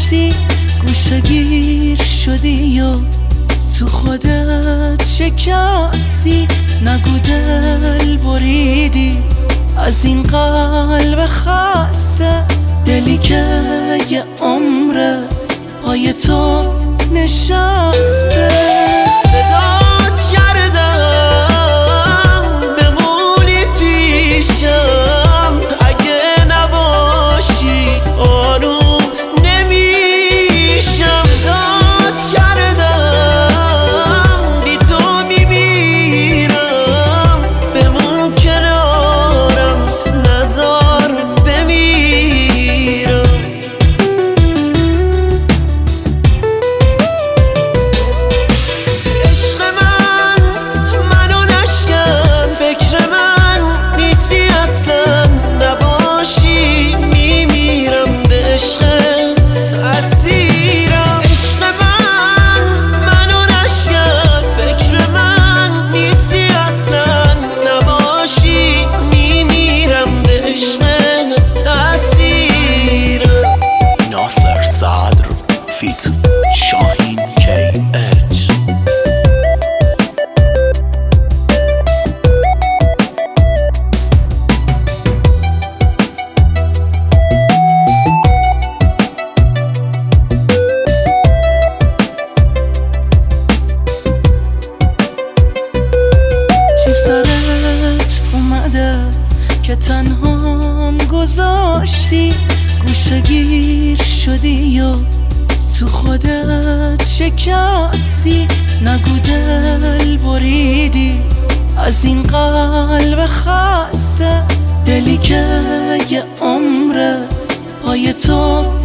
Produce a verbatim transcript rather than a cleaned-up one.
داشتی، گوشه‌گیر شدی و تو خودت شکستی. نگو دل بریدی از این قلب خسته، دلی که یه عمره پای تو نشسته. صدات کردم بمونی پیشم، اگه نباشی آروم نمیشم. صدات کردم بی تو میمیرم، بمون کنارم نزار بمیرم. عشق من منو نشکن، فکر من نیستی اصلا، نباشی میمیرم به عشق اسیرم. عشق من منو نشکن، فکر من نیستی اصلا، نباشی میمیرم به عشق اسیرم. ناصر صدر فیت شاهین کی اچ. چی سرت اومده که تنهام گذاشتی، گوشه‌گیر شدی و تو خودت شکستی. نگو دل بریدی از این قلب خسته، دلی که یه عمره پای تو